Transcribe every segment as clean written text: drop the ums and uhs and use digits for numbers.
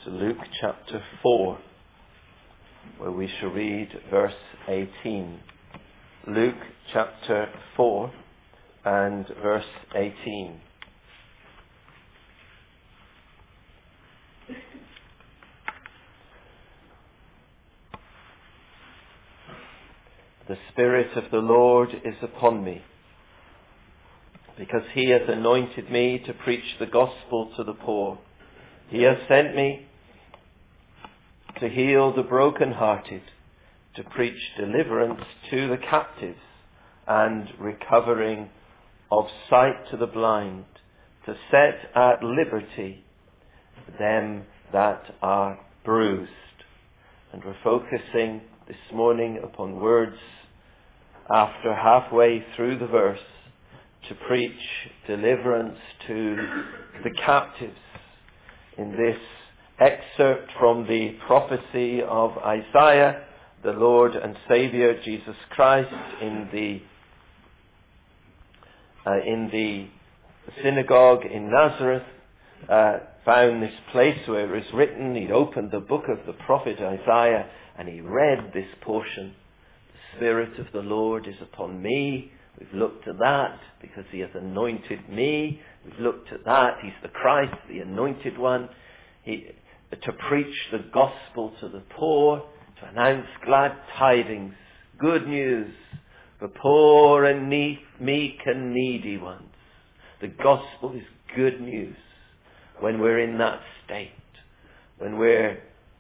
to Luke chapter 4, where we shall read verse 18. Luke chapter 4 and verse 18. The Spirit of the Lord is upon me, because He has anointed me to preach the gospel to the poor. He has sent me to heal the brokenhearted, to preach deliverance to the captives, and recovering of sight to the blind, to set at liberty them that are bruised. And we're focusing this morning upon words after halfway through the verse, to preach deliverance to the captives. In this excerpt from the prophecy of Isaiah, the Lord and Saviour Jesus Christ in the synagogue in Nazareth found this place where it was written. He'd opened the book of the prophet Isaiah and he read this portion. The Spirit of the Lord is upon me. We've looked at that because He has anointed me. We've looked at that. He's the Christ, the anointed one. To preach the gospel to the poor, to announce glad tidings, good news for poor and meek and needy ones. The gospel is good news when we're in that state, when we're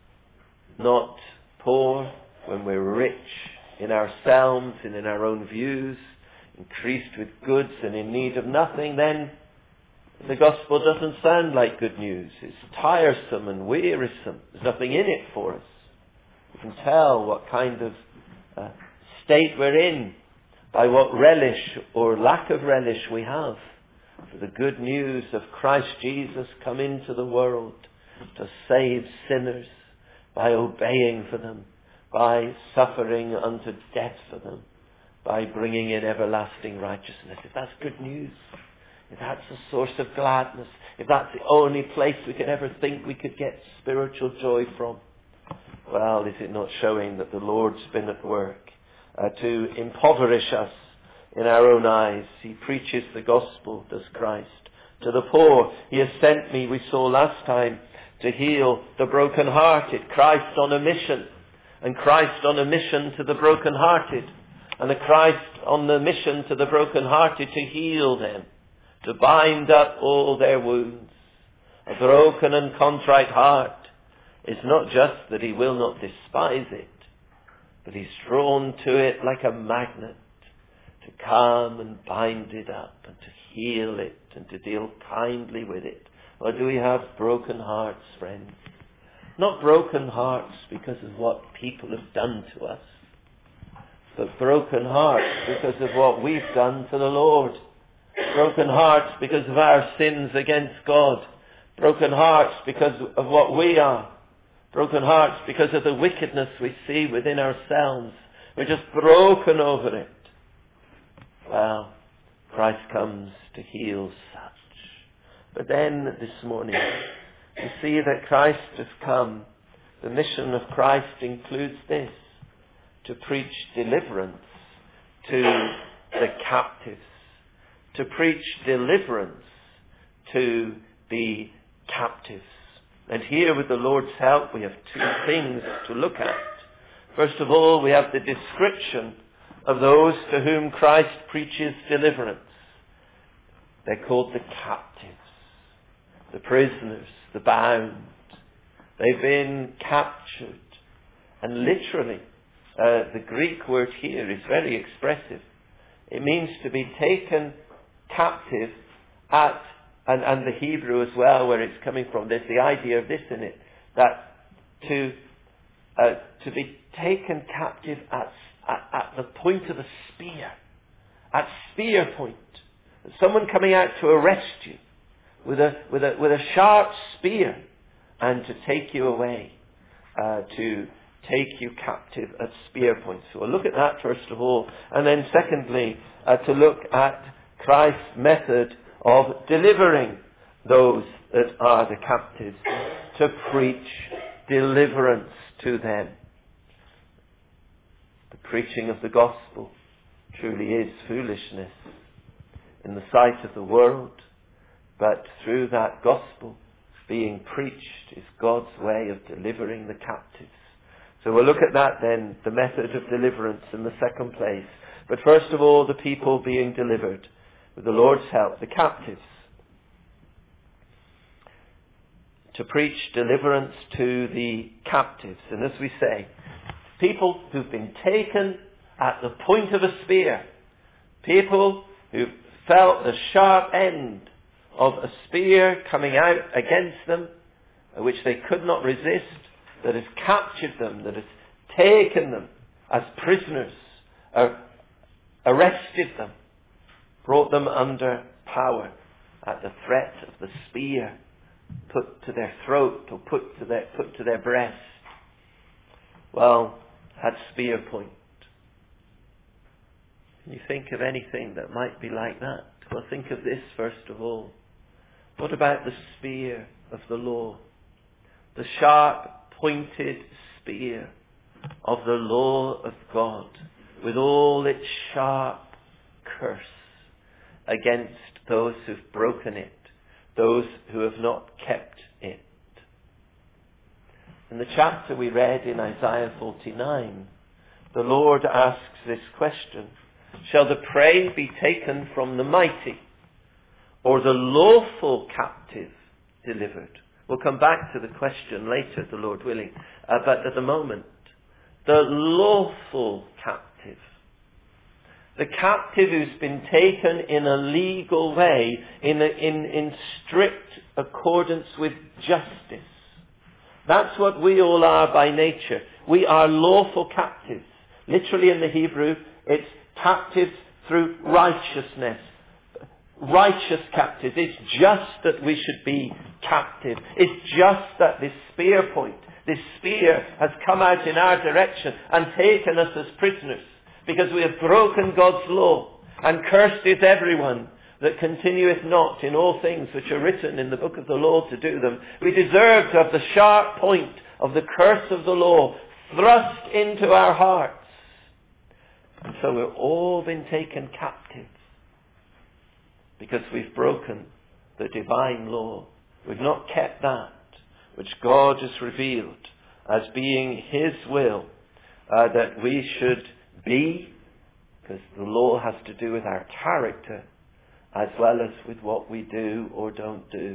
not poor, when we're rich in ourselves and in our own views, increased with goods and in need of nothing. Then the gospel doesn't sound like good news. It's tiresome and wearisome. There's nothing in it for us. We can tell what kind of state we're in by what relish or lack of relish we have for the good news of Christ Jesus come into the world to save sinners by obeying for them, by suffering unto death for them, by bringing in everlasting righteousness. If that's good news, if that's a source of gladness, if that's the only place we could ever think we could get spiritual joy from, well, is it not showing that the Lord's been at work to impoverish us in our own eyes? He preaches the gospel, does Christ, to the poor. He has sent me, we saw last time, to heal the brokenhearted. Christ on a mission, and Christ on a mission to the brokenhearted, and the Christ on the mission to the brokenhearted to heal them, to bind up all their wounds. A broken and contrite heart is not just that He will not despise it, but He's drawn to it like a magnet to come and bind it up and to heal it and to deal kindly with it. Or do we have broken hearts, friends? Not broken hearts because of what people have done to us, but broken hearts because of what we've done to the Lord. Broken hearts because of our sins against God. Broken hearts because of what we are. Broken hearts because of the wickedness we see within ourselves. We're just broken over it. Well, Christ comes to heal such. But then this morning, we see that Christ has come. The mission of Christ includes this: to preach deliverance to the captives. To preach deliverance to the captives. And here, with the Lord's help, we have two things to look at. First of all, we have the description of those to whom Christ preaches deliverance. They're called the captives, the prisoners, the bound. They've been captured. And literally, the Greek word here is very expressive. It means to be taken captive at, and the Hebrew as well, where it's coming from. There's the idea of this in it, that to be taken captive at the point of a spear, at spear point. Someone coming out to arrest you with a sharp spear and to take you away, to take you captive at spear point. So we'll look at that first of all, and then secondly, to look at Christ's method of delivering those that are the captives, to preach deliverance to them. The preaching of the gospel truly is foolishness in the sight of the world, but through that gospel being preached is God's way of delivering the captives. So we'll look at that then, the method of deliverance in the second place. But first of all, the people being delivered with the Lord's help, the captives. To preach deliverance to the captives. And as we say, people who've been taken at the point of a spear, people who felt the sharp end of a spear coming out against them, which they could not resist, that has captured them, that has taken them as prisoners, arrested them, brought them under power at the threat of the spear put to their throat or put to their breast. Well, at spear point. Can you think of anything that might be like that? Well, think of this first of all. What about the spear of the law? The sharp pointed spear of the law of God, with all its sharp curse against those who've broken it, those who have not kept it. In the chapter we read in Isaiah 49, the Lord asks this question: shall the prey be taken from the mighty, or the lawful captive delivered? We'll come back to the question later, the Lord willing. But at the moment, the lawful captive. The captive who's been taken in a legal way, in strict accordance with justice. That's what we all are by nature. We are lawful captives. Literally in the Hebrew, it's captives through righteousness. Righteous captives. It's just that we should be captive. It's just that this spear point, this spear has come out in our direction and taken us as prisoners because we have broken God's law, and cursed is everyone that continueth not in all things which are written in the book of the law to do them. We deserve to have the sharp point of the curse of the law thrust into our hearts. And so we've all been taken captive because we've broken the divine law. We've not kept that which God has revealed as being His will that we should be, because the law has to do with our character as well as with what we do or don't do.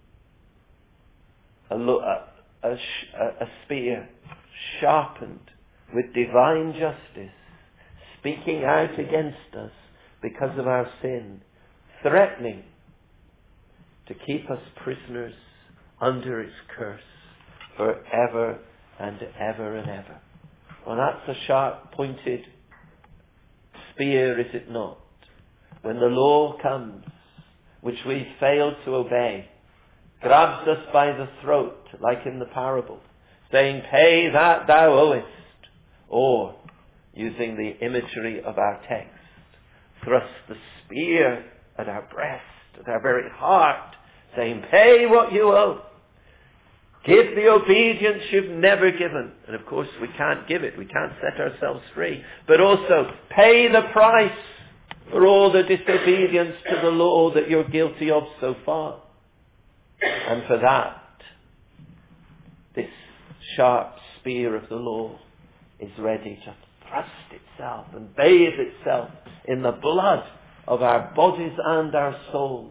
A spear sharpened with divine justice, speaking out against us because of our sin, threatening to keep us prisoners under its curse forever and ever and ever. Well, that's a sharp-pointed spear, is it not? When the law comes, which we failed to obey, grabs us by the throat, like in the parable, saying, pay that thou owest, or, using the imagery of our text, thrust the spear at our breast, at our very heart, saying, pay what you owe. Give the obedience you've never given. And of course we can't give it. We can't set ourselves free. But also, pay the price for all the disobedience to the law that you're guilty of so far. And for that, this sharp spear of the law is ready to thrust itself and bathe itself in the blood of our bodies and our souls.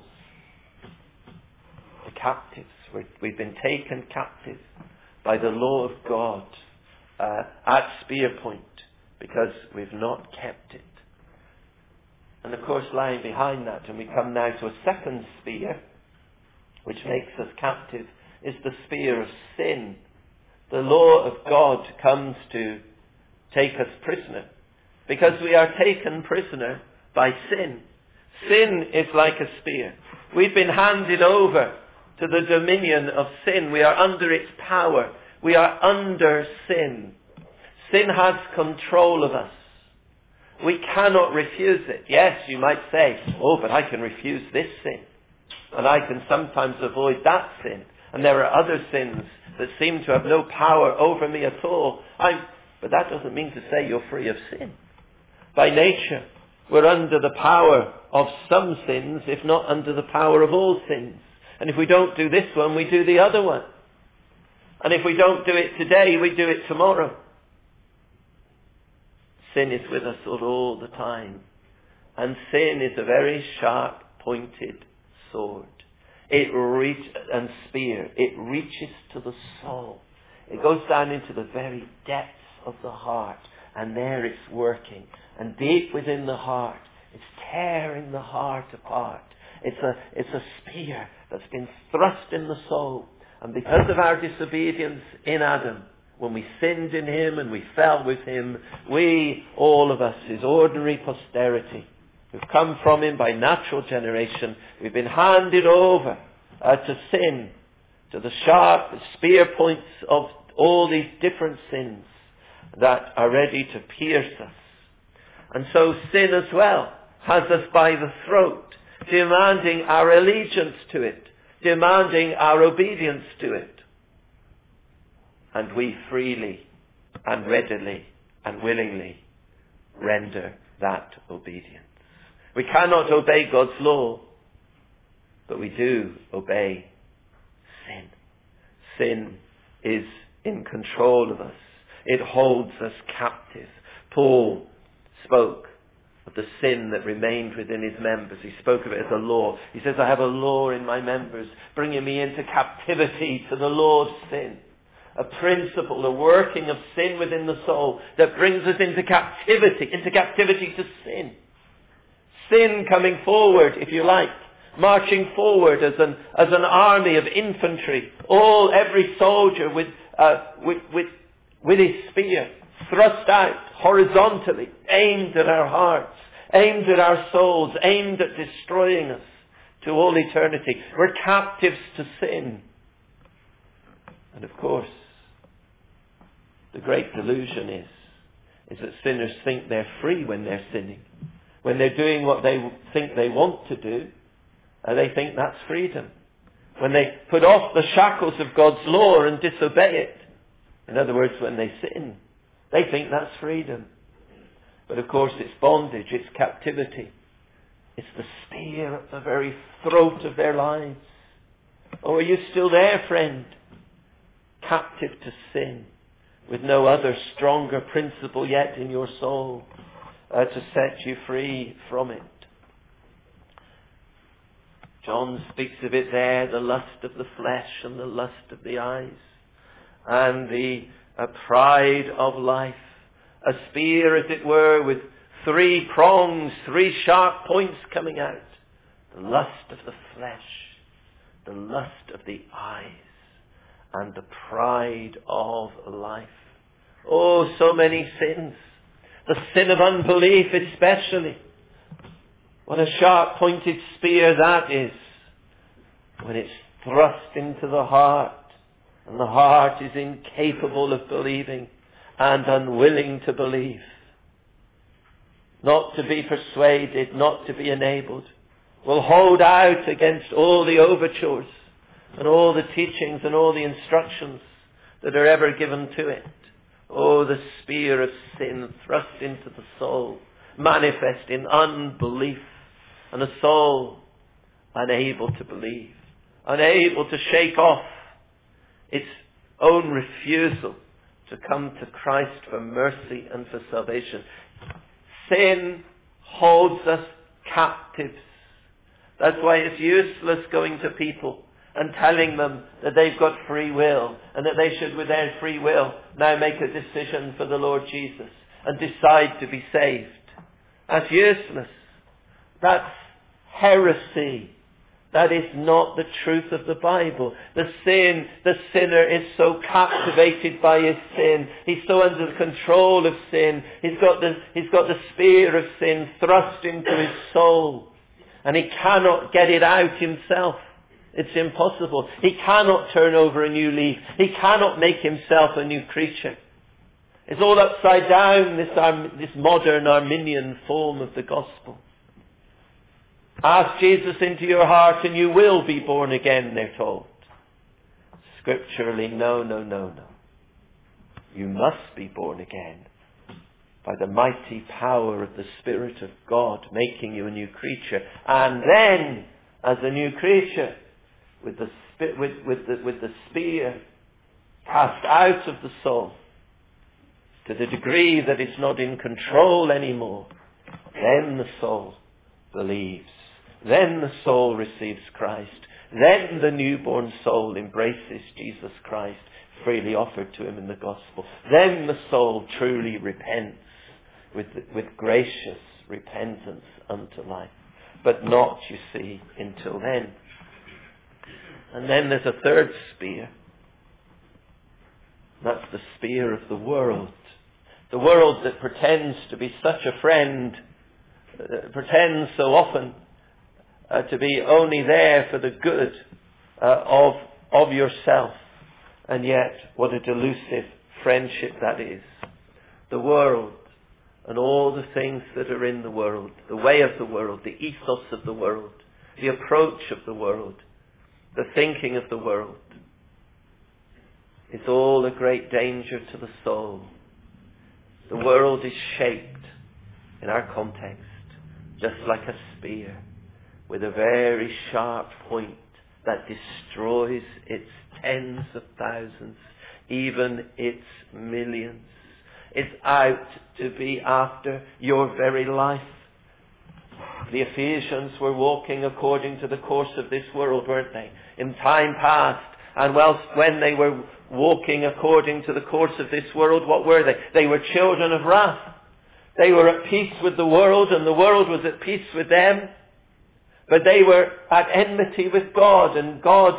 The captives. We've been taken captive by the law of God at spear point because we've not kept it. And of course, lying behind that, and we come now to a second spear, which makes us captive, is the spear of sin. The law of God comes to take us prisoner because we are taken prisoner by sin. Sin is like a spear. We've been handed over to the dominion of sin. We are under its power. We are under sin. Sin has control of us. We cannot refuse it. Yes, you might say, oh, but I can refuse this sin. And I can sometimes avoid that sin. And there are other sins that seem to have no power over me at all. But that doesn't mean to say you're free of sin. By nature, we're under the power of some sins, if not under the power of all sins. And if we don't do this one, we do the other one. And if we don't do it today, we do it tomorrow. Sin is with us all the time. And sin is a very sharp-pointed sword. And spear. It reaches to the soul. It goes down into the very depths of the heart. And there it's working. And deep within the heart, it's tearing the heart apart. It's a spear that's been thrust in the soul. And because of our disobedience in Adam, when we sinned in him and we fell with him, we, all of us, his ordinary posterity, who've come from him by natural generation, we've been handed over to sin, to the sharp spear points of all these different sins that are ready to pierce us. And so sin as well has us by the throat, demanding our allegiance to it, demanding our obedience to it. And we freely and readily and willingly render that obedience. We cannot obey God's law, but we do obey sin. Sin is in control of us. It holds us captive. Paul spoke of the sin that remained within his members. He spoke of it as a law. He says, I have a law in my members, bringing me into captivity to the law of sin. A principle, a working of sin within the soul that brings us into captivity to sin. Sin coming forward, if you like, marching forward as an army of infantry. Every soldier with his spear thrust out horizontally, aimed at our hearts, aimed at our souls, aimed at destroying us to all eternity. We're captives to sin. And of course, the great delusion is that sinners think they're free when they're sinning. When they're doing what they think they want to do, they think that's freedom. When they put off the shackles of God's law and disobey it, in other words, when they sin, they think that's freedom. But of course it's bondage, it's captivity. It's the spear at the very throat of their lives. Oh, are you still there, friend? Captive to sin, with no other stronger principle yet in your soul to set you free from it. John speaks of it there, the lust of the flesh and the lust of the eyes, and the pride of life. A spear, as it were, with 3 prongs, 3 sharp points coming out. The lust of the flesh, the lust of the eyes, and the pride of life. Oh, so many sins. The sin of unbelief especially. What a sharp-pointed spear that is when it's thrust into the heart and the heart is incapable of believing and unwilling to believe. Not to be persuaded, not to be enabled. Will hold out against all the overtures and all the teachings and all the instructions that are ever given to it. Oh, the spear of sin thrust into the soul, manifest in unbelief, and a soul unable to believe, unable to shake off its own refusal to come to Christ for mercy and for salvation. Sin holds us captives. That's why it's useless going to people and telling them that they've got free will and that they should, with their free will, now make a decision for the Lord Jesus and decide to be saved. That's useless. That's heresy. That is not the truth of the Bible. The sinner is so captivated by his sin. He's so under the control of sin. He's got the spear of sin thrust into his soul. And he cannot get it out himself. It's impossible. He cannot turn over a new leaf. He cannot make himself a new creature. It's all upside down, this modern Arminian form of the gospel. Ask Jesus into your heart and you will be born again, they're told. scripturally, no. You must be born again by the mighty power of the Spirit of God making you a new creature. And then, as a new creature, with the spear cast out of the soul, to the degree that it's not in control anymore, then the soul believes. Then the soul receives Christ. Then the newborn soul embraces Jesus Christ, freely offered to him in the gospel. Then the soul truly repents with gracious repentance unto life. But not, you see, until then. And then there's a third spear. That's the spear of the world. The world that pretends to be such a friend, pretends so often to be only there for the good of yourself. And yet, what a delusive friendship that is. The world and all the things that are in the world, the way of the world, the ethos of the world, the approach of the world, the thinking of the world, is all a great danger to the soul. The world is shaped, in our context, just like a spear, with a very sharp point that destroys its tens of thousands, even its millions. It's out to be after your very life. The Ephesians were walking according to the course of this world, weren't they? In time past. And whilst when they were walking according to the course of this world, what were they? They were children of wrath. They were at peace with the world, and the world was at peace with them. But they were at enmity with God, and God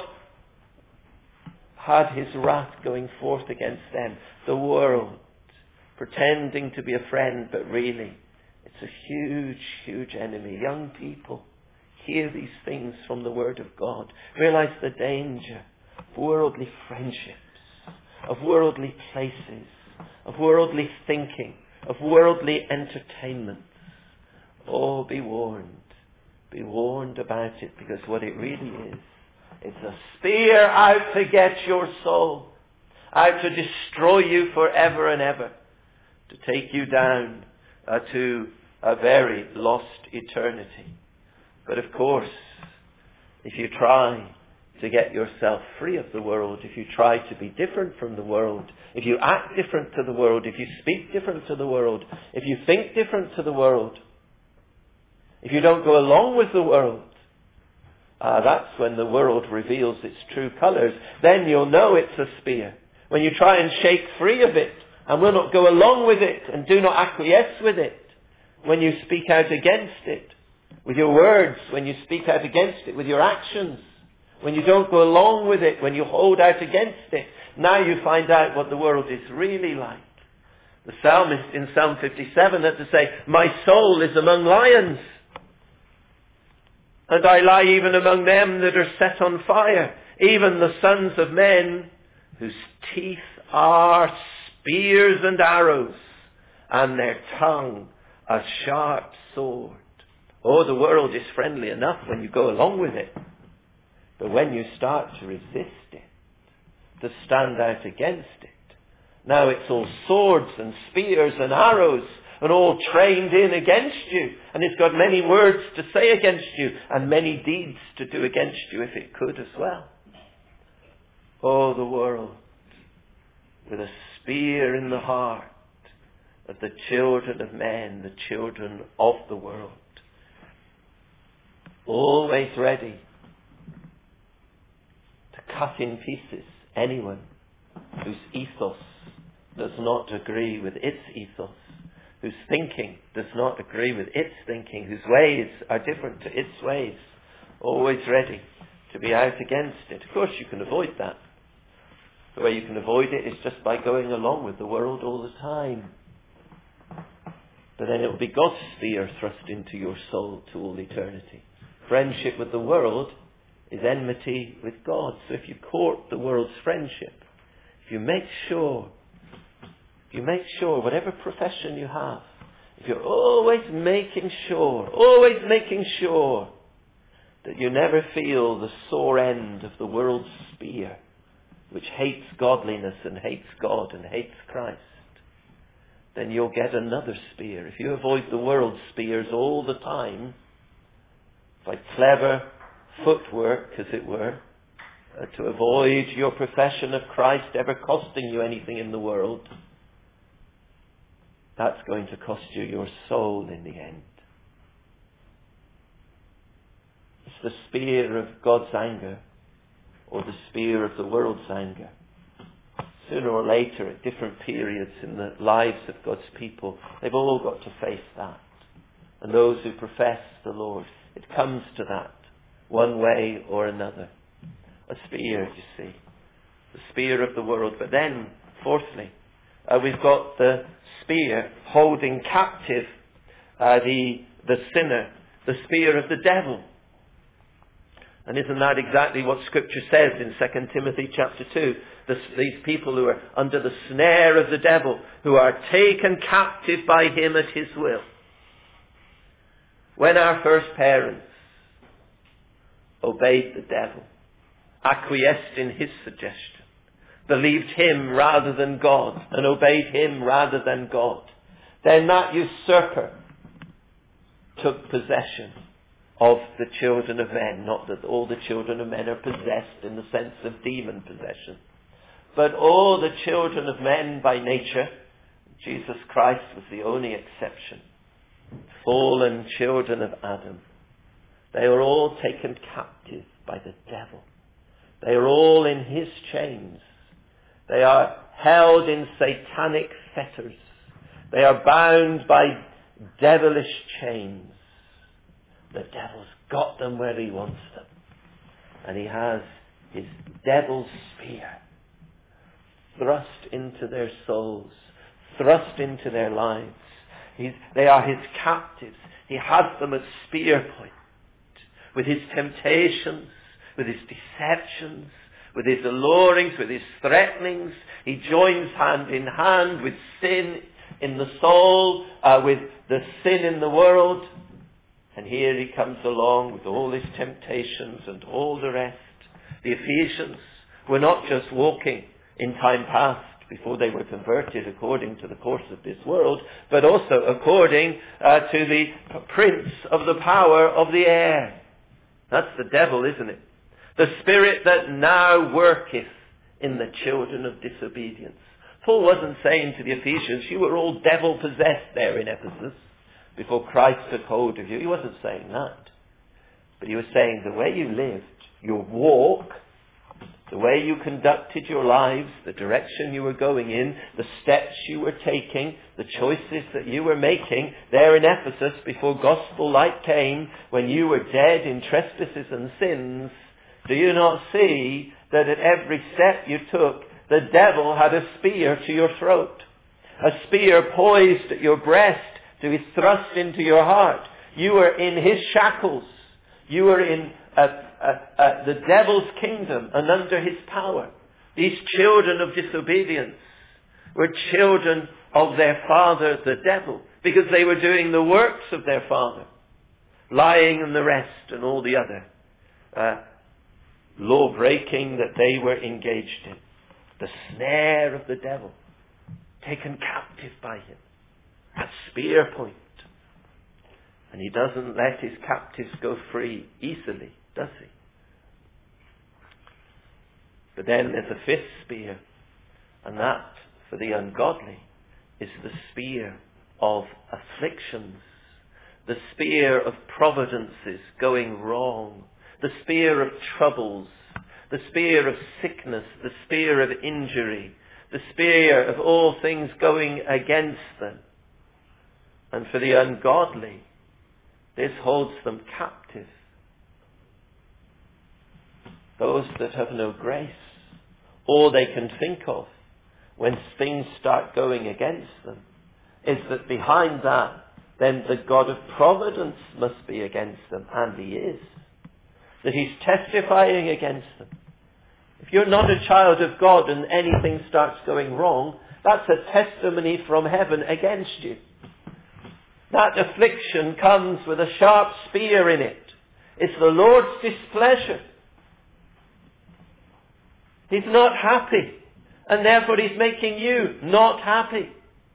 had his wrath going forth against them. The world, pretending to be a friend, but really, it's a huge, huge enemy. Young people, hear these things from the Word of God. Realize the danger of worldly friendships, of worldly places, of worldly thinking, of worldly entertainments. Oh, be warned. Be warned about it, because what it really is, it's a spear out to get your soul, out to destroy you forever and ever, to take you down to a very lost eternity. But of course, if you try to get yourself free of the world, if you try to be different from the world, if you act different to the world, if you speak different to the world, if you think different to the world, if you don't go along with the world, that's when the world reveals its true colours. Then you'll know it's a spear. When you try and shake free of it and will not go along with it and do not acquiesce with it, when you speak out against it with your words, when you speak out against it with your actions, when you don't go along with it, when you hold out against it, now you find out what the world is really like. The psalmist in Psalm 57 had to say, "My soul is among lions, and I lie even among them that are set on fire, even the sons of men whose teeth are spears and arrows, and their tongue a sharp sword." Oh, the world is friendly enough when you go along with it. But when you start to resist it, to stand out against it, now it's all swords and spears and arrows, and all trained in against you. And it's got many words to say against you, and many deeds to do against you if it could as well. Oh, the world, with a spear in the heart of the children of men, the children of the world. Always ready to cut in pieces anyone whose ethos does not agree with its ethos, whose thinking does not agree with its thinking, whose ways are different to its ways. Always ready to be out against it. Of course, you can avoid that. The way you can avoid it is just by going along with the world all the time. But then it will be God's spear thrust into your soul to all eternity. Friendship with the world is enmity with God. So if you court the world's friendship, if you make sure, whatever profession you have, if you're always making sure that you never feel the sore end of the world's spear, which hates godliness and hates God and hates Christ, then you'll get another spear. If you avoid the world's spears all the time, by clever footwork, as it were, to avoid your profession of Christ ever costing you anything in the world, that's going to cost you your soul in the end. It's the spear of God's anger or the spear of the world's anger. Sooner or later, at different periods in the lives of God's people, they've all got to face that. And those who profess the Lord, it comes to that, one way or another. A spear, you see. The spear of the world. But then, fourthly, we've got the spear holding captive the sinner, the spear of the devil. And isn't that exactly what Scripture says in 2 Timothy chapter 2? These people who are under the snare of the devil, who are taken captive by him at his will. When our first parents obeyed the devil, acquiesced in his suggestion, believed him rather than God, and obeyed him rather than God, then that usurper took possession of the children of men. Not that all the children of men are possessed in the sense of demon possession, but all the children of men by nature. Jesus Christ was the only exception. Fallen children of Adam. They are all taken captive by the devil. They are all in his chains. They are held in satanic fetters. They are bound by devilish chains. The devil's got them where he wants them. And he has his devil's spear thrust into their souls, thrust into their lives. They are his captives. He has them at spear point. With his temptations, with his deceptions, with his allurings, with his threatenings. He joins hand in hand with sin in the soul, with the sin in the world. And here he comes along with all his temptations and all the rest. The Ephesians were not just walking in time past before they were converted according to the course of this world, but also according to the prince of the power of the air. That's the devil, isn't it? The spirit that now worketh in the children of disobedience. Paul wasn't saying to the Ephesians, you were all devil-possessed there in Ephesus before Christ took hold of you. He wasn't saying that. But he was saying the way you lived, your walk, the way you conducted your lives, the direction you were going in, the steps you were taking, the choices that you were making there in Ephesus before gospel light came, when you were dead in trespasses and sins, do you not see that at every step you took, the devil had a spear to your throat? A spear poised at your breast to be thrust into your heart. You were in his shackles. You were in the devil's kingdom and under his power. These children of disobedience were children of their father, the devil, because they were doing the works of their father, lying and the rest and all the other law-breaking that they were engaged in. The snare of the devil, taken captive by him at spear point. And he doesn't let his captives go free easily, does he? But then there's a fifth spear, and that, for the ungodly, is the spear of afflictions, the spear of providences going wrong, the spear of troubles, the spear of sickness, the spear of injury, the spear of all things going against them. And for the ungodly, this holds them captive. Those that have no grace, all they can think of when things start going against them is that behind that, then the God of providence must be against them, and he is. That he's testifying against them. If you're not a child of God and anything starts going wrong, that's a testimony from heaven against you. That affliction comes with a sharp spear in it. It's the Lord's displeasure. He's not happy. And therefore he's making you not happy.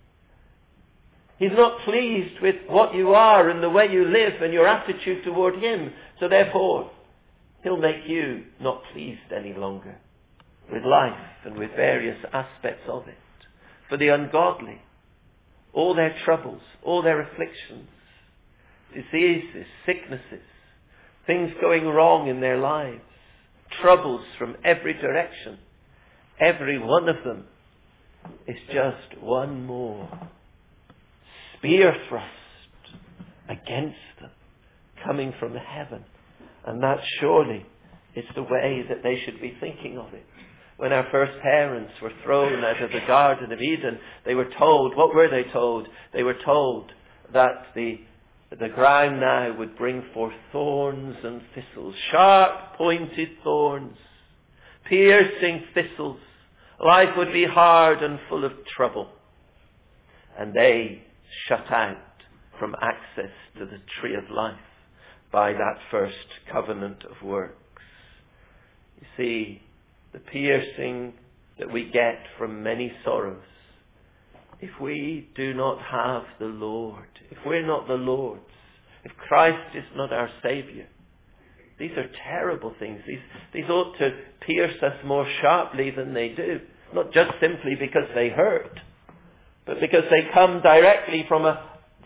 He's not pleased with what you are and the way you live and your attitude toward him. So therefore, he'll make you not pleased any longer with life and with various aspects of it. For the ungodly, all their troubles, all their afflictions, diseases, sicknesses, things going wrong in their lives, troubles from every direction, every one of them is just one more spear thrust against them coming from heaven. And that surely is the way that they should be thinking of it. When our first parents were thrown out of the Garden of Eden, they were told, what were they told? They were told that the ground now would bring forth thorns and thistles, sharp pointed thorns, piercing thistles. Life would be hard and full of trouble. And they shut out from access to the tree of life by that first covenant of works. You see, the piercing that we get from many sorrows, if we do not have the Lord, if we're not the Lord's, if Christ is not our Saviour, these are terrible things. These ought to pierce us more sharply than they do. Not just simply because they hurt, but because they come directly from a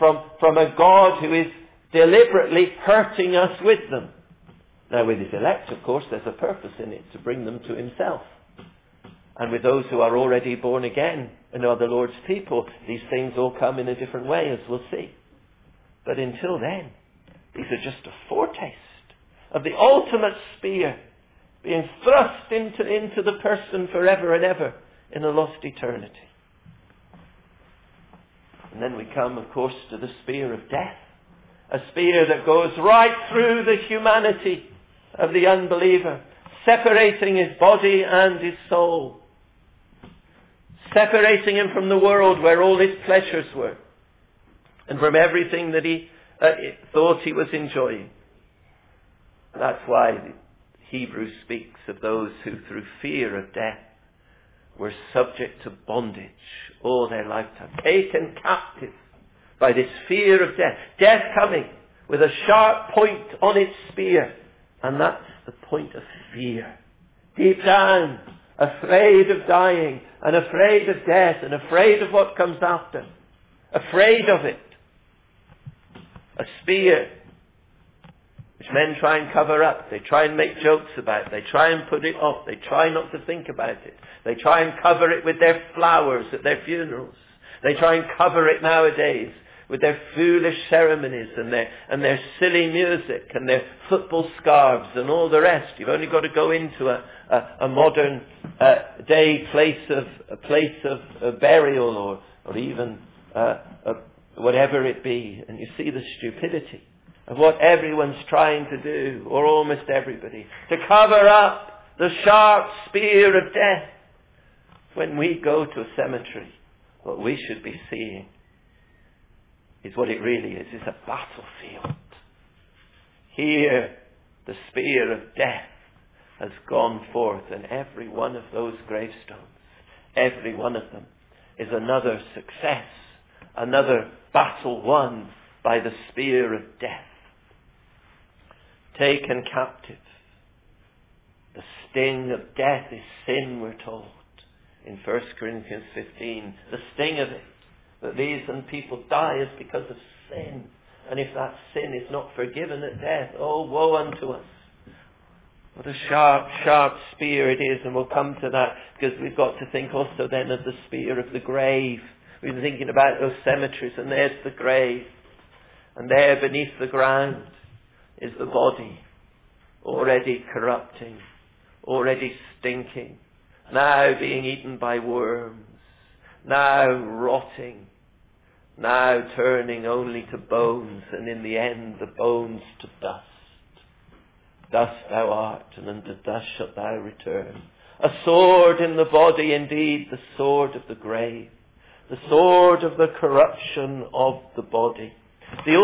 God who is deliberately hurting us with them. Now with his elect, of course, there's a purpose in it to bring them to himself. And with those who are already born again and are the Lord's people, these things all come in a different way, as we'll see. But until then, these are just a foretaste of the ultimate spear being thrust into the person forever and ever in a lost eternity. And then we come, of course, to the spear of death. A spear that goes right through the humanity of the unbeliever, separating his body and his soul, separating him from the world where all his pleasures were, and from everything that he thought he was enjoying. That's why Hebrews speaks of those who through fear of death were subject to bondage all their lifetime, taken captive by this fear of death. Death coming with a sharp point on its spear. And that's the point of fear. Deep down, afraid of dying, and afraid of death, and afraid of what comes after. Afraid of it. A spear which men try and cover up. They try and make jokes about. They try and put it off. They try not to think about it. They try and cover it with their flowers at their funerals. They try and cover it nowadays with their foolish ceremonies and their silly music and their football scarves and all the rest. You've only got to go into a modern day place of burial or even whatever it be, and you see the stupidity of what everyone's trying to do, or almost everybody, to cover up the sharp spear of death. When we go to a cemetery, what we should be seeing is what it really is. It's a battlefield. Here, the spear of death has gone forth, and every one of those gravestones, every one of them, is another success, another battle won by the spear of death. Taken captive. The sting of death is sin, we're told in 1 Corinthians 15. The sting of it, that these and people die, is because of sin. And if that sin is not forgiven at death, oh, woe unto us. What a sharp, sharp spear it is, and we'll come to that, because we've got to think also then of the spear of the grave. We've been thinking about those cemeteries, and there's the grave. And there beneath the ground is the body, already corrupting, already stinking, now being eaten by worms, now rotting, now turning only to bones, and in the end the bones to dust. Dust thou art, and unto dust shalt thou return. A sword in the body, indeed, the sword of the grave, the sword of the corruption of the body. The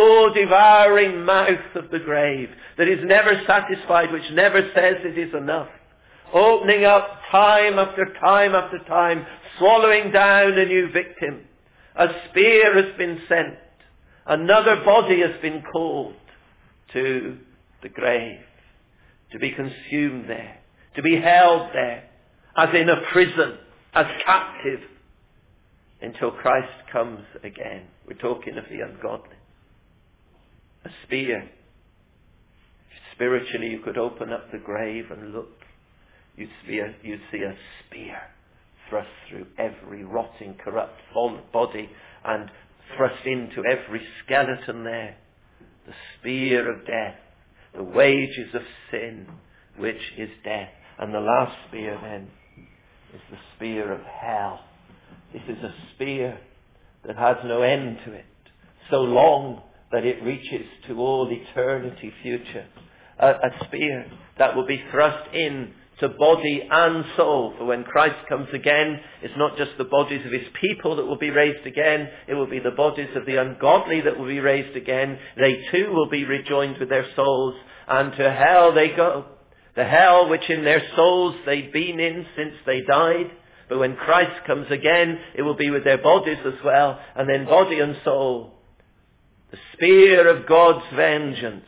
all-devouring mouth of the grave that is never satisfied, which never says it is enough. opening up time after time after time, swallowing down a new victim. A spear has been sent. Another body has been called to the grave, to be consumed there, to be held there, as in a prison, as captive, until Christ comes again. We're talking of the ungodly. A spear. Spiritually, you could open up the grave and look. You'd see a spear thrust through every rotting, corrupt body and thrust into every skeleton there. The spear of death, the wages of sin, which is death. And the last spear then is the spear of hell. This is a spear that has no end to it, so long that it reaches to all eternity future. A spear that will be thrust in to body and soul. For when Christ comes again, it's not just the bodies of his people that will be raised again, it will be the bodies of the ungodly that will be raised again. They too will be rejoined with their souls, and to hell they go. The hell which in their souls they've been in since they died. But when Christ comes again, it will be with their bodies as well, and then body and soul. The spear of God's vengeance.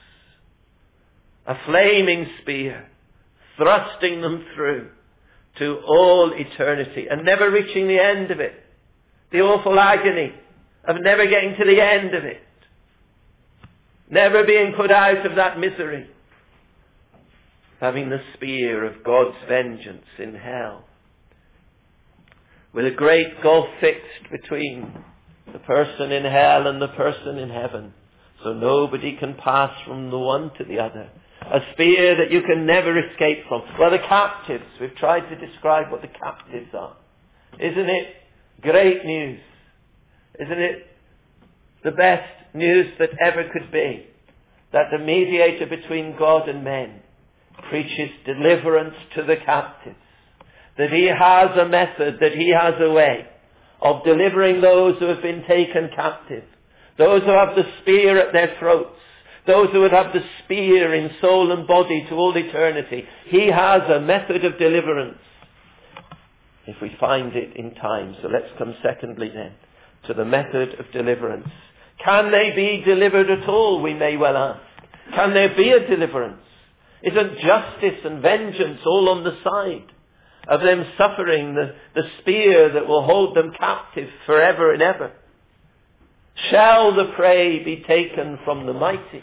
A flaming spear, thrusting them through to all eternity and never reaching the end of it. The awful agony of never getting to the end of it. Never being put out of that misery. Having the spear of God's vengeance in hell. With a great gulf fixed between the person in hell and the person in heaven. So nobody can pass from the one to the other. A spear that you can never escape from. Well, the captives. We've tried to describe what the captives are. Isn't it great news? Isn't it the best news that ever could be? That the mediator between God and men preaches deliverance to the captives. That he has a method, that he has a way of delivering those who have been taken captive. Those who have the spear at their throats. Those who would have the spear in soul and body to all eternity. He has a method of deliverance. If we find it in time. So let's come secondly then to the method of deliverance. Can they be delivered at all, we may well ask. Can there be a deliverance? Isn't justice and vengeance all on the side of them suffering the spear that will hold them captive forever and ever? Shall the prey be taken from the mighty,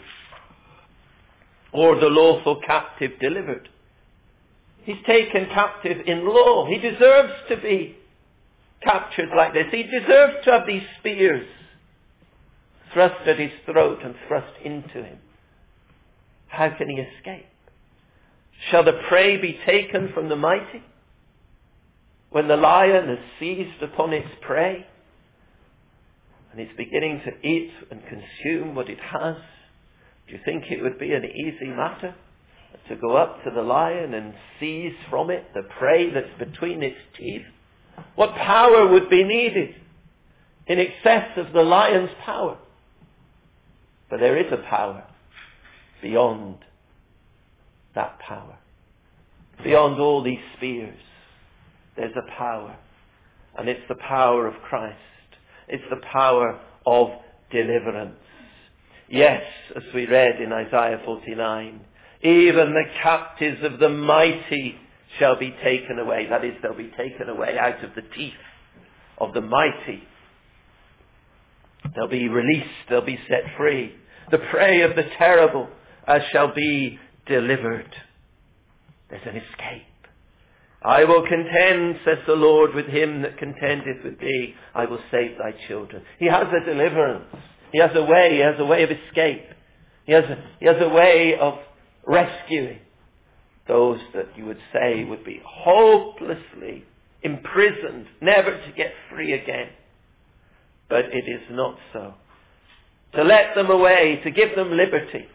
or the lawful captive delivered? He's taken captive in law. He deserves to be captured like this. He deserves to have these spears thrust at his throat and thrust into him. How can he escape? Shall the prey be taken from the mighty? When the lion has seized upon its prey, and it's beginning to eat and consume what it has, do you think it would be an easy matter to go up to the lion and seize from it the prey that's between its teeth? What power would be needed in excess of the lion's power? But there is a power beyond that power. Beyond all these spears, there's a power. And it's the power of Christ. It's the power of deliverance. Yes, as we read in Isaiah 49, even the captives of the mighty shall be taken away. That is, they'll be taken away out of the teeth of the mighty. They'll be released. They'll be set free. The prey of the terrible shall be delivered. There's an escape. I will contend, says the Lord, with him that contendeth with thee. I will save thy children. He has a deliverance. He has a way. He has a way of escape. He has a way of rescuing those that you would say would be hopelessly imprisoned, never to get free again. But it is not so. To let them away, to give them liberty.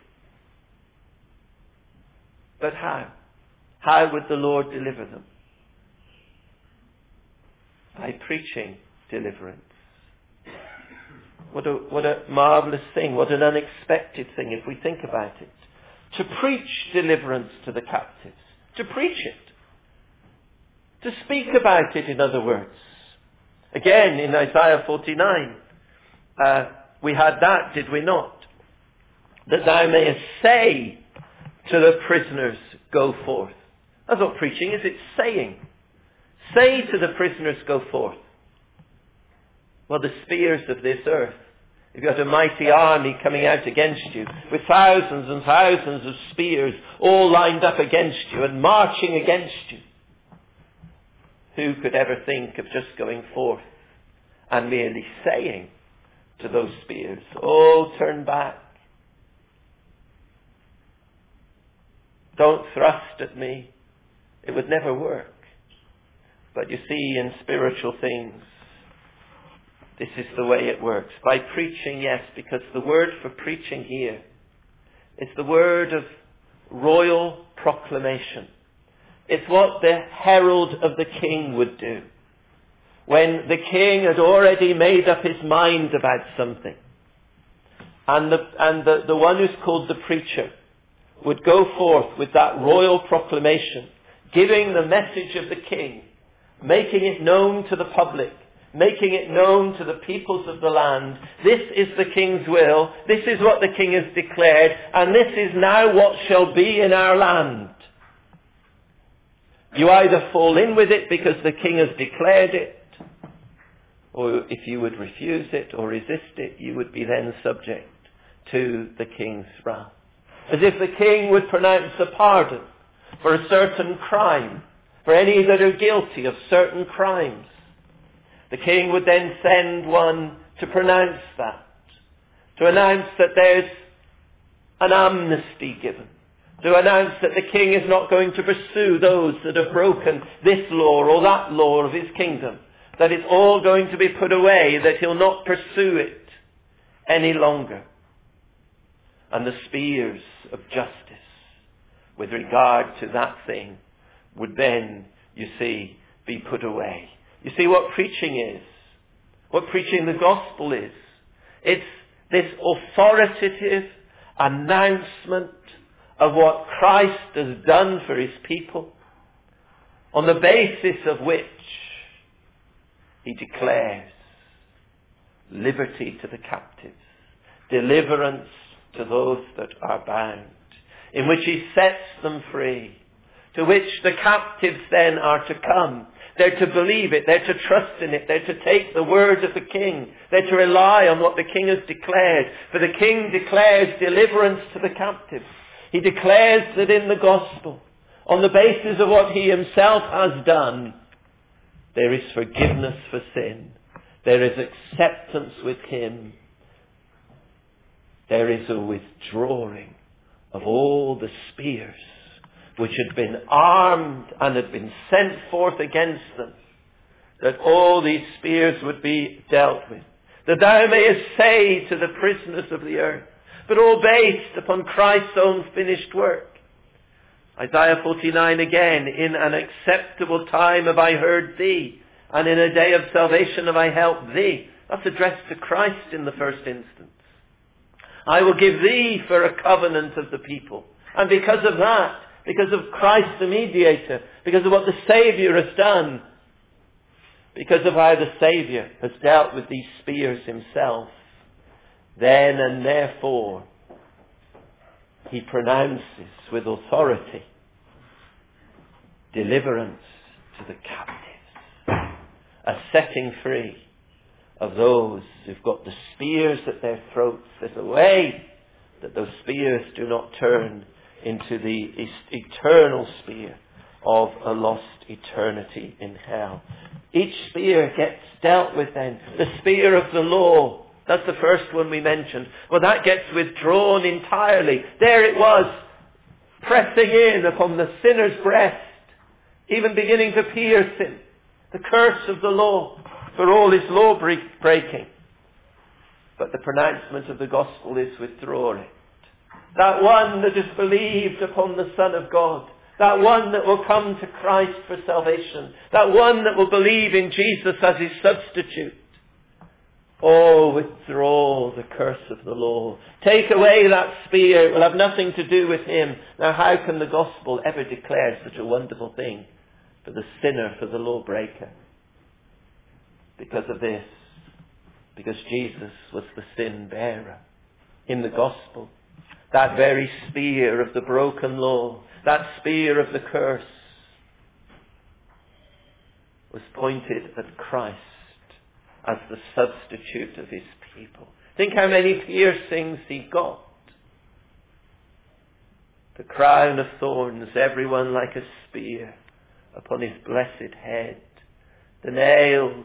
But how? How would the Lord deliver them? By preaching deliverance. What a marvellous thing. What an unexpected thing if we think about it. To preach deliverance to the captives. To preach it. To speak about it, in other words. Again, in Isaiah 49, we had that, did we not? That thou mayest say to the prisoners, go forth. That's what preaching is, it's saying. Say to the prisoners, go forth. Well, the spears of this earth. You've got a mighty army coming out against you with thousands and thousands of spears all lined up against you and marching against you. Who could ever think of just going forth and merely saying to those spears, oh, turn back. Don't thrust at me. It would never work. But you see, in spiritual things, this is the way it works. By preaching, yes, because the word for preaching here is the word of royal proclamation. It's what the herald of the king would do. When the king had already made up his mind about something. And the one who's called the preacher would go forth with that royal proclamation, giving the message of the king, making it known to the public, making it known to the peoples of the land. This is the king's will. This is what the king has declared. And this is now what shall be in our land. You either fall in with it because the king has declared it, or if you would refuse it or resist it, you would be then subject to the king's wrath. As if the king would pronounce a pardon for a certain crime, for any that are guilty of certain crimes. The king would then send one to pronounce that, to announce that there's an amnesty given, to announce that the king is not going to pursue those that have broken this law or that law of his kingdom, that it's all going to be put away, that he'll not pursue it any longer. And the spears of justice with regard to that thing would then, you see, be put away. You see what preaching is, what preaching the gospel is. It's this authoritative announcement of what Christ has done for his people, on the basis of which he declares liberty to the captives, deliverance to those that are bound, in which he sets them free, to which the captives then are to come. They're to believe it, they're to trust in it, they're to take the word of the king, they're to rely on what the king has declared. For the king declares deliverance to the captives. He declares that in the gospel, on the basis of what he himself has done, there is forgiveness for sin. There is acceptance with him. There is a withdrawing of all the spears which had been armed and had been sent forth against them, that all these spears would be dealt with. That thou mayest say to the prisoners of the earth, but all based upon Christ's own finished work. Isaiah 49 again, in an acceptable time have I heard thee, and in a day of salvation have I helped thee. That's addressed to Christ in the first instance. I will give thee for a covenant of the people. And because of that, because of Christ the mediator, because of what the Saviour has done, because of how the Saviour has dealt with these spears himself, then and therefore he pronounces with authority deliverance to the captives, a setting free of those who've got the spears at their throats. There's a way that those spears do not turn into the eternal spear of a lost eternity in hell. Each spear gets dealt with then. The spear of the law, that's the first one we mentioned. Well, that gets withdrawn entirely. There it was, pressing in upon the sinner's breast, even beginning to pierce him. The curse of the law for all his law breaking. But the pronouncement of the gospel is withdraw it. That one that has believed upon the Son of God. That one that will come to Christ for salvation. That one that will believe in Jesus as his substitute. Oh, withdraw the curse of the law. Take away that spear. It will have nothing to do with him. Now, how can the gospel ever declare such a wonderful thing? for the sinner, for the lawbreaker. Because of this, because Jesus was the sin bearer in the gospel, that very spear of the broken law, that spear of the curse, was pointed at Christ as the substitute of his people. Think how many piercings he got. The crown of thorns, everyone like a spear upon his blessed head. The nails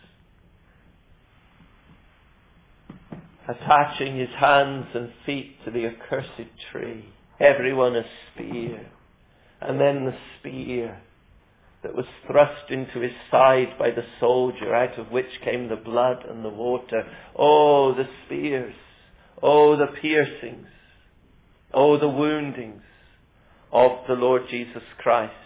attaching his hands and feet to the accursed tree. Everyone a spear. And then the spear that was thrust into his side by the soldier, out of which came the blood and the water. Oh, the spears. Oh, the piercings. Oh, the woundings of the Lord Jesus Christ.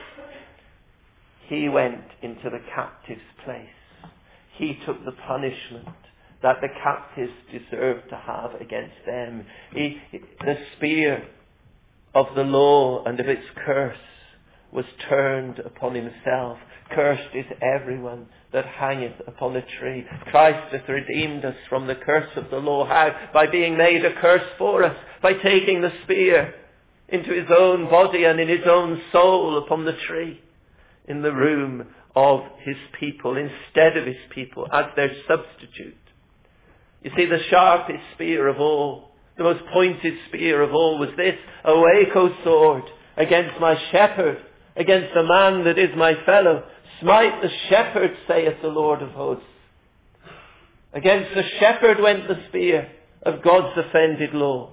He went into the captive's place. He took the punishment that the captives deserved to have against them. The spear of the law and of its curse was turned upon himself. Cursed is everyone that hangeth upon a tree. Christ hath redeemed us from the curse of the law. How? By being made a curse for us. By taking the spear into his own body and in his own soul upon the tree. In the room of his people, instead of his people, as their substitute. You see, the sharpest spear of all, the most pointed spear of all was this: awake, O sword, against my shepherd, against the man that is my fellow. Smite the shepherd, saith the Lord of hosts. Against the shepherd went the spear of God's offended law.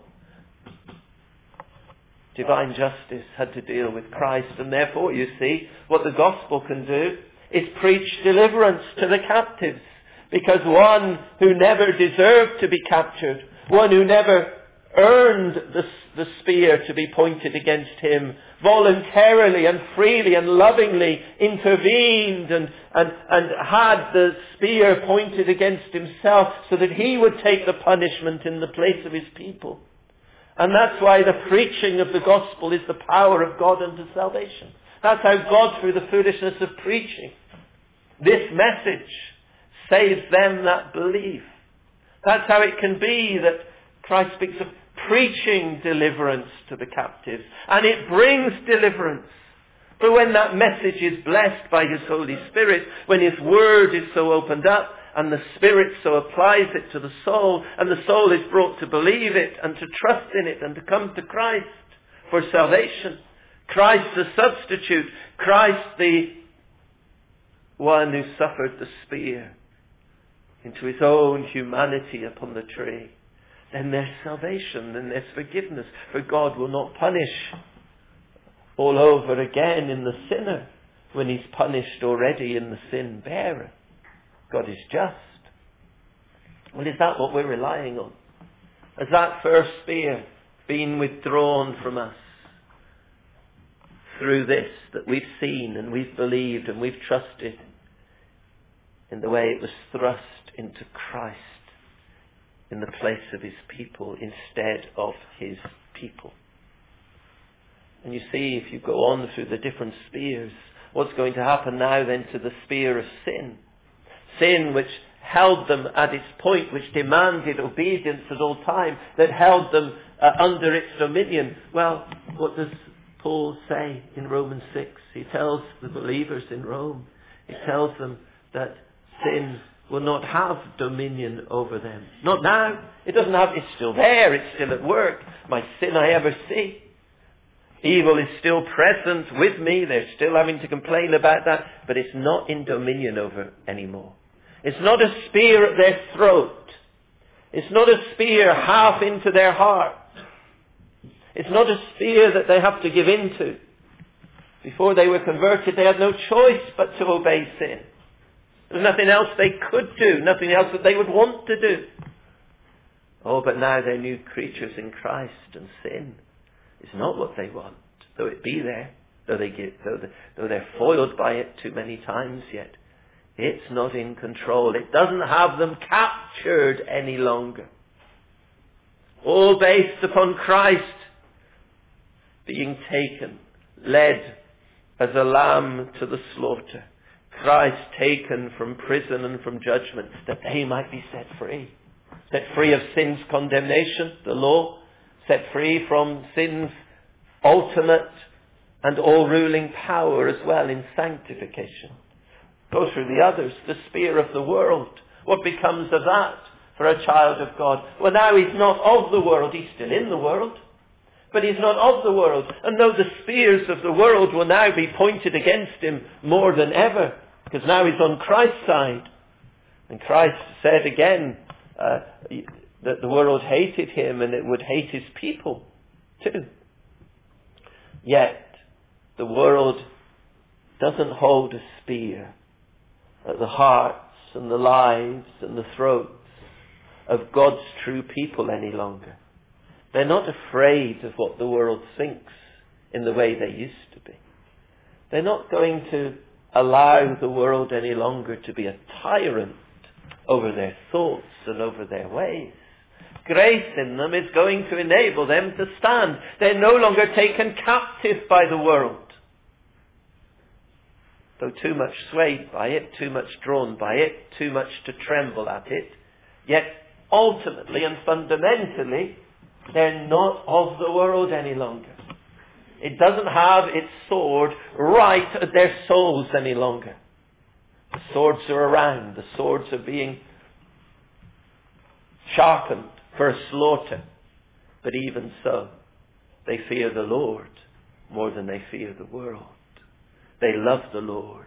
Divine justice had to deal with Christ, and therefore, you see, what the gospel can do is preach deliverance to the captives. Because one who never deserved to be captured, one who never earned the spear to be pointed against him, voluntarily and freely and lovingly intervened and had the spear pointed against himself so that he would take the punishment in the place of his people. And that's why the preaching of the gospel is the power of God unto salvation. That's how God, through the foolishness of preaching this message, saves them that believe. That's how it can be that Christ speaks of preaching deliverance to the captives. And it brings deliverance. But when that message is blessed by his Holy Spirit, when his word is so opened up, and the Spirit so applies it to the soul, and the soul is brought to believe it, and to trust in it, and to come to Christ for salvation. Christ the substitute. Christ the one who suffered the spear into his own humanity upon the tree. Then there's salvation, then there's forgiveness. For God will not punish all over again in the sinner when he's punished already in the sin bearer. God is just. Well, is that what we're relying on? Has that first spear been withdrawn from us through this that we've seen and we've believed and we've trusted in the way it was thrust into Christ in the place of his people instead of his people? And you see, if you go on through the different spears, what's going to happen now then to the spear of sin? Sin which held them at its point, which demanded obedience at all time, that held them under its dominion. Well, what does Paul say in Romans 6? He tells the believers in Rome, he tells them that sin will not have dominion over them. Not now. It doesn't have, it's still there, it's still at work. My sin I ever see. Evil is still present with me. They're still having to complain about that, but it's not in dominion over anymore. It's not a spear at their throat. It's not a spear half into their heart. It's not a spear that they have to give into. Before they were converted, they had no choice but to obey sin. There's nothing else they could do, nothing else that they would want to do. Oh, but now they're new creatures in Christ, and sin is not what they want, though it be there, though they're foiled by it too many times yet. It's not in control. It doesn't have them captured any longer. All based upon Christ being taken, led as a lamb to the slaughter. Christ taken from prison and from judgment, that they might be set free. Set free of sin's condemnation, the law. Set free from sin's ultimate and all-ruling power as well in sanctification. Go through the others. The spear of the world. What becomes of that for a child of God? Well, now he's not of the world. He's still in the world. But he's not of the world. And though the spears of the world will now be pointed against him more than ever, because now he's on Christ's side. And Christ said again that the world hated him and it would hate his people too. Yet the world doesn't hold a spear at the hearts and the lives and the throats of God's true people any longer. They're not afraid of what the world thinks in the way they used to be. They're not going to allow the world any longer to be a tyrant over their thoughts and over their ways. Grace in them is going to enable them to stand. They're no longer taken captive by the world. Though too much swayed by it, too much drawn by it, too much to tremble at it, yet ultimately and fundamentally, they're not of the world any longer. It doesn't have its sword right at their souls any longer. The swords are around. The swords are being sharpened for a slaughter. But even so, they fear the Lord more than they fear the world. They love the Lord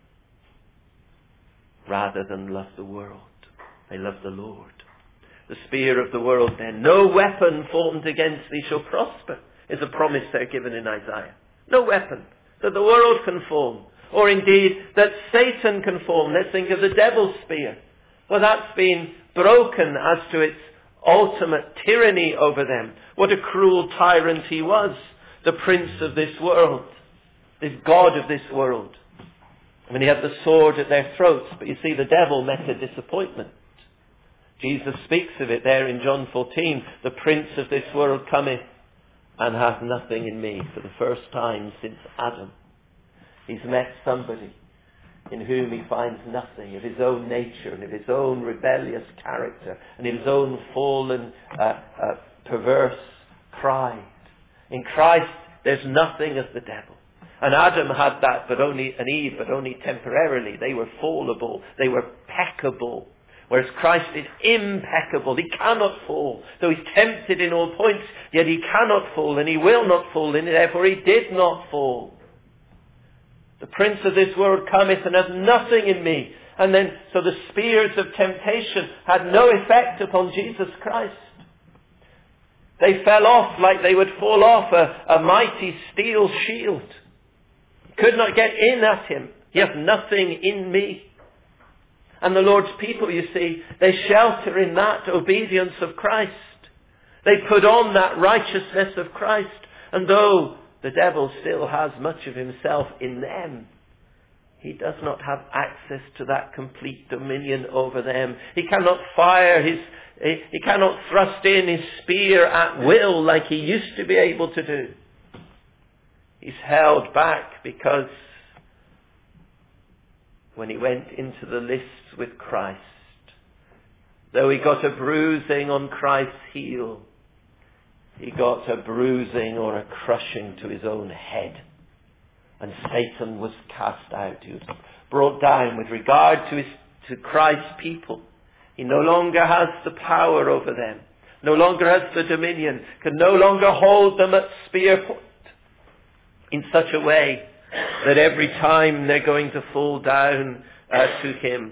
rather than love the world. They love the Lord. The spear of the world then. No weapon formed against thee shall prosper, is a promise there given in Isaiah. No weapon that the world can form, or indeed that Satan can form. Let's think of the devil's spear. Well, that's been broken as to its ultimate tyranny over them. What a cruel tyrant he was, the prince of this world, this god of this world. I mean, he had the sword at their throats, but you see, the devil met a disappointment. Jesus speaks of it there in John 14. The prince of this world cometh and hath nothing in me. For the first time since Adam, he's met somebody in whom he finds nothing of his own nature and of his own rebellious character and of his own fallen, perverse pride. In Christ, there's nothing of the devil. And Adam had that, and Eve, but only temporarily. They were fallible. They were peccable. Whereas Christ is impeccable. He cannot fall. Though he's tempted in all points, yet he cannot fall, and he will not fall, and therefore he did not fall. The prince of this world cometh and hath nothing in me. And then, so the spears of temptation had no effect upon Jesus Christ. They fell off like they would fall off a mighty steel shield. Could not get in at him. He hath nothing in me. And the Lord's people, you see, they shelter in that obedience of Christ. They put on that righteousness of Christ. And though the devil still has much of himself in them, he does not have access to that complete dominion over them. He cannot he cannot thrust in his spear at will like he used to be able to do. He's held back because when he went into the lists with Christ, though he got a bruising on Christ's heel, he got a bruising or a crushing to his own head. And Satan was cast out. He was brought down with regard to Christ's people. He no longer has the power over them, no longer has the dominion, can no longer hold them at spear point in such a way that every time they're going to fall down to him.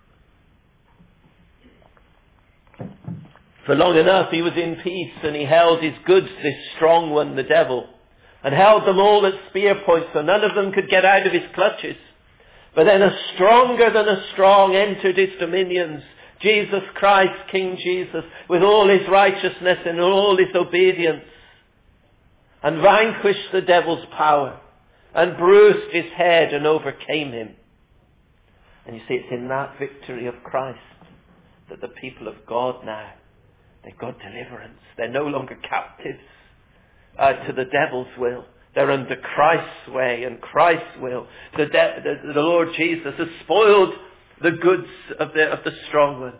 For long enough he was in peace, and he held his goods, this strong one, the devil, and held them all at spear points, so none of them could get out of his clutches. But then a stronger than a strong entered his dominions, Jesus Christ, King Jesus, with all his righteousness and all his obedience, and vanquished the devil's power, and bruised his head and overcame him. And you see, it's in that victory of Christ that the people of God now, they've got deliverance. They're no longer captives to the devil's will. They're under Christ's way and Christ's will. The Lord Jesus has spoiled the goods of the strong one,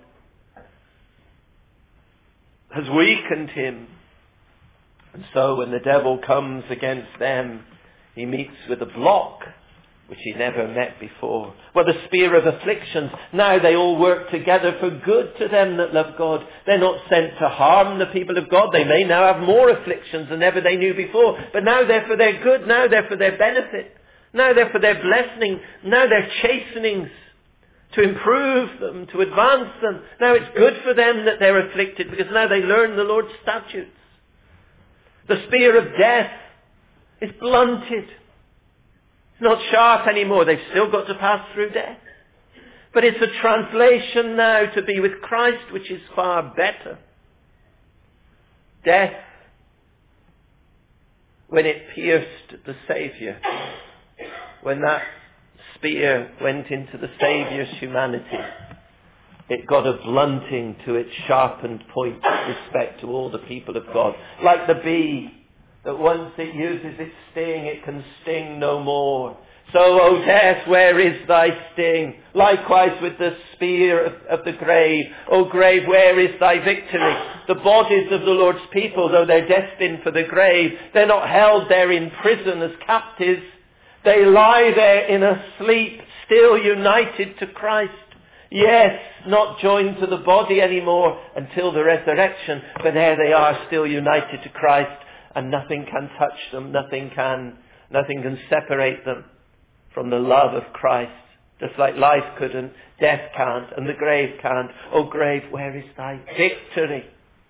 has weakened him. And so when the devil comes against them, he meets with a block which he never met before. Well, the spear of afflictions, now they all work together for good to them that love God. They're not sent to harm the people of God. They may now have more afflictions than ever they knew before, but now they're for their good, now they're for their benefit, now they're for their blessing, now they're chastenings to improve them, to advance them. Now it's good for them that they're afflicted, because now they learn the Lord's statutes. The spear of death is blunted. It's not sharp anymore. They've still got to pass through death. But it's a translation now to be with Christ, which is far better. Death, when it pierced the Saviour, when that spear went into the Saviour's humanity, it got a blunting to its sharpened point with respect to all the people of God. Like the bee, that once it uses its sting, it can sting no more. So, O death, where is thy sting? Likewise with the spear of the grave. O grave, where is thy victory? The bodies of the Lord's people, though they're destined for the grave, they're not held there in prison as captives. They lie there in a sleep, still united to Christ. Yes, not joined to the body anymore until the resurrection, but there they are, still united to Christ, and nothing can touch them, nothing can separate them from the love of Christ. Just like life couldn't, death can't, and the grave can't. O grave, where is thy victory?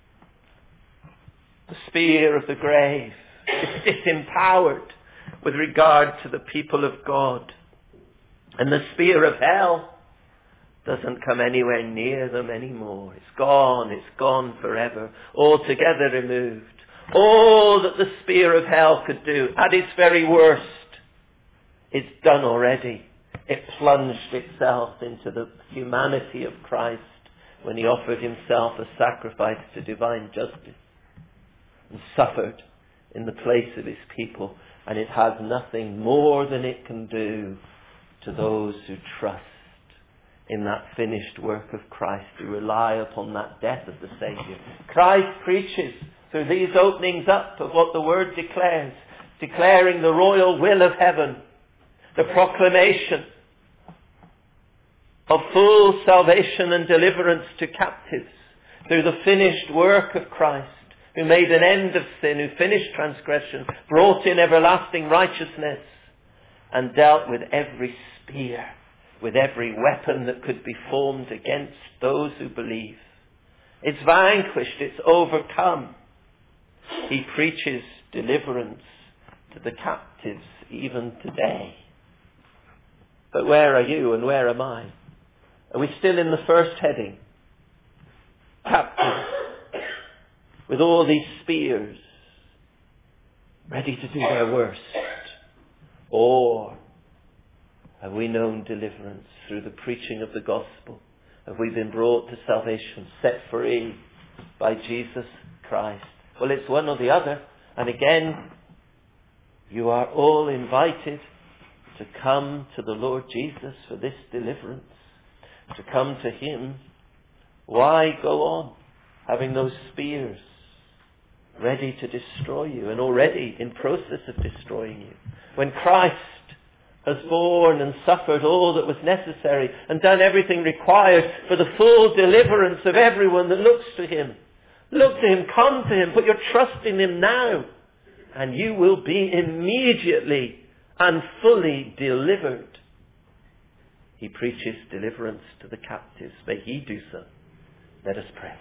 The spear of the grave is disempowered with regard to the people of God. And the spear of hell doesn't come anywhere near them anymore. It's gone forever, altogether removed. All that the spear of hell could do, at its very worst, it's done already. It plunged itself into the humanity of Christ when he offered himself a sacrifice to divine justice and suffered in the place of his people. And it has nothing more than it can do to those who trust in that finished work of Christ, who rely upon that death of the Saviour. Christ preaches through these openings up of what the Word declares, declaring the royal will of heaven, the proclamation of full salvation and deliverance to captives through the finished work of Christ, who made an end of sin, who finished transgression, brought in everlasting righteousness, and dealt with every spear, with every weapon that could be formed against those who believe. It's vanquished, it's overcome. He preaches deliverance to the captives even today. But where are you and where am I? Are we still in the first heading? Captives, with all these spears, ready to do their worst? Or have we known deliverance through the preaching of the gospel? Have we been brought to salvation, set free by Jesus Christ? Well, it's one or the other. And again, you are all invited to come to the Lord Jesus for this deliverance, to come to him. Why go on having those spears ready to destroy you and already in process of destroying you, when Christ has borne and suffered all that was necessary and done everything required for the full deliverance of everyone that looks to him? Look to him, come to him, put your trust in him now, and you will be immediately and fully delivered. He preaches deliverance to the captives. May he do so. Let us pray.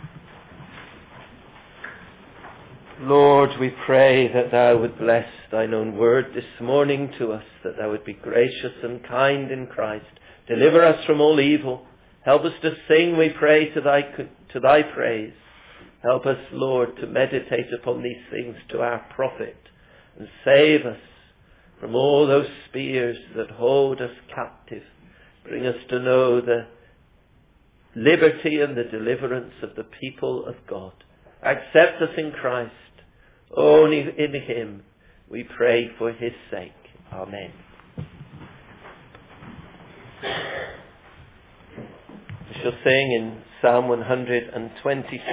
Lord, we pray that thou would bless thine own word this morning to us, that thou would be gracious and kind in Christ. Deliver us from all evil. Help us to sing, we pray, to thy praise. Help us, Lord, to meditate upon these things to our profit, and save us from all those spears that hold us captive. Bring us to know the liberty and the deliverance of the people of God. Accept us in Christ. Only in him We pray for his sake. Amen. We shall sing in Psalm 126.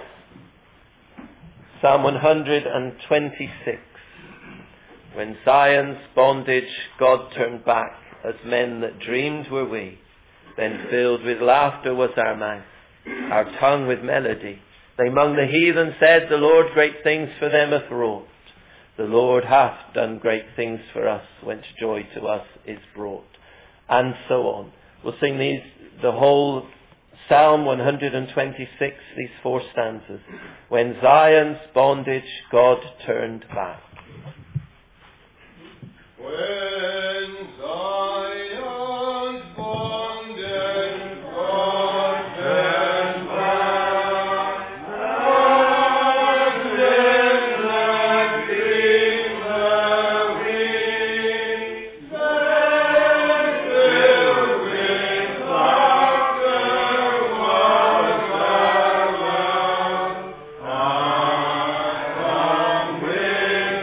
Psalm 126. When Zion's bondage God turned back, as men that dreamed were we, then filled with laughter was our mouth, our tongue with melody. They among the heathen said, the Lord great things for them hath wrought. The Lord hath done great things for us, whence joy to us is brought. And so on. We'll sing the whole Psalm 126, these 4 stanzas. When Zion's bondage God turned back. When Zion's bondage God turned back, and in the dream the wind, then filled with laughter was our love, and with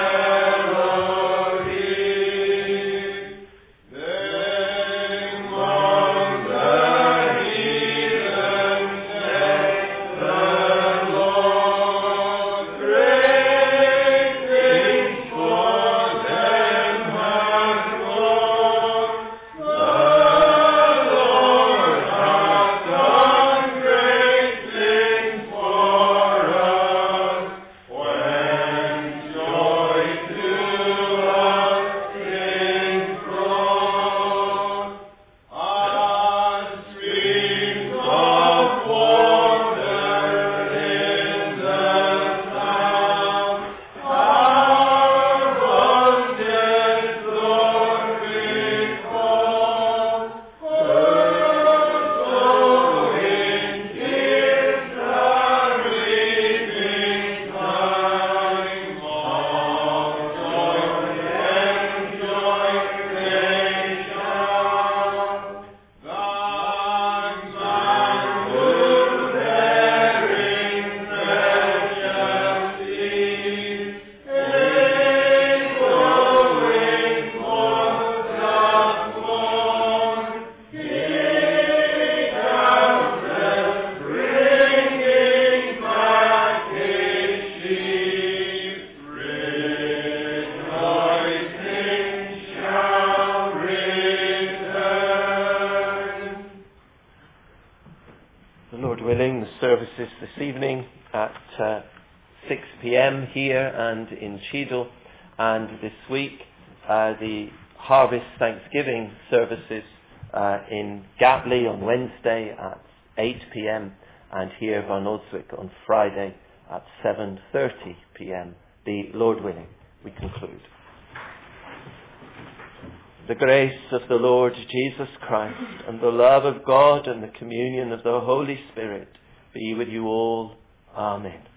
willing, the services this evening at 6 p.m. here and in Cheadle, and this week the Harvest Thanksgiving services in Gatley on Wednesday at 8 p.m. and here Van Oswyk on Friday at 7:30 p.m. The Lord willing, we conclude. The grace of the Lord Jesus Christ and the love of God and the communion of the Holy Spirit be with you all. Amen.